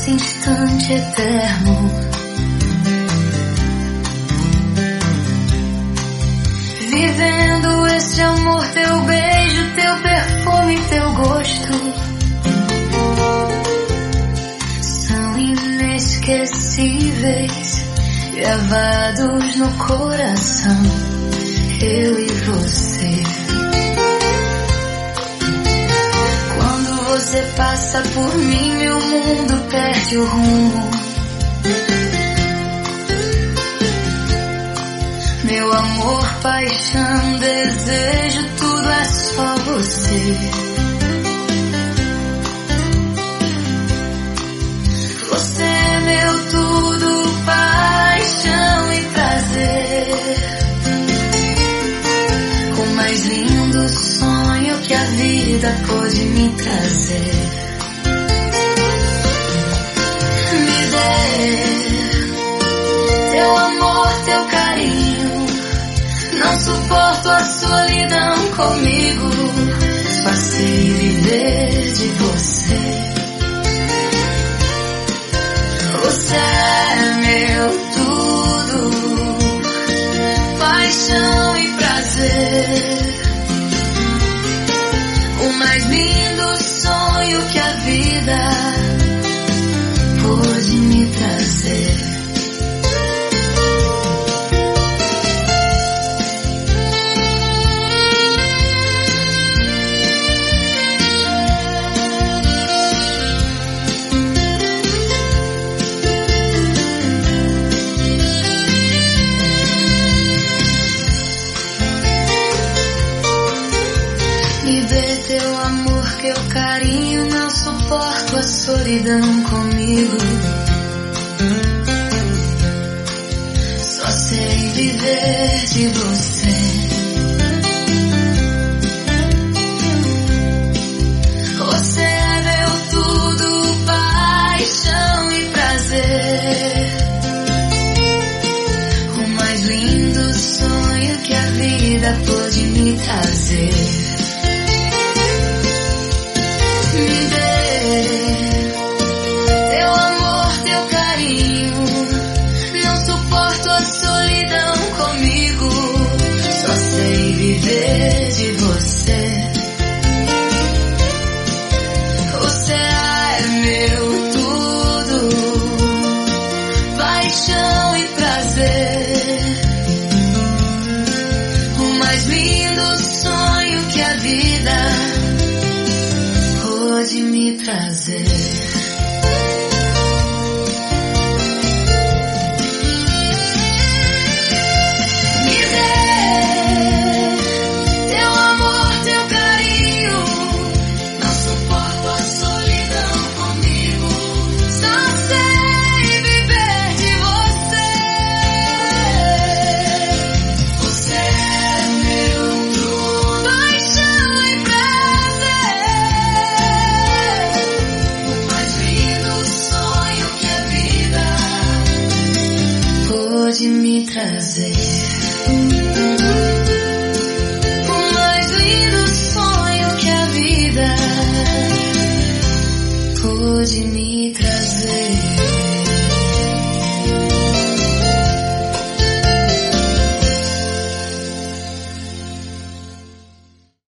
nesse instante eterno. Vivendo esse amor, teu beijo, teu perfume, teu gosto são inesquecíveis, gravados no coração, eu e você. Quando você passa por mim, meu mundo perde o rumo. Meu amor, paixão, desejo, tudo é só você. Você é meu tudo, paixão e prazer. O mais lindo sonho que a vida pôde me trazer. Me dê teu amor, teu carinho. Não suporto a solidão comigo. Só sei viver de você. Você é meu tudo, paixão e prazer. O mais lindo sonho que a vida pôde me trazer. Me dê teu amor, teu carinho, não suporto a solidão comigo. Só sei viver de você. Você é meu tudo, paixão e prazer. O mais lindo sonho que a vida pôde me trazer. Me dê teu amor, teu carinho. Não suporto a solidão comigo. Só sei viver de você. Você é meu tudo, paixão e prazer. O mais lindo sonho que a vida pode me trazer. Me dê teu amor, teu carinho. Não suporto a solidão comigo. Só sei viver de você. Você é meu tudo, paixão e prazer. Sonho que a vida pôde me trazer.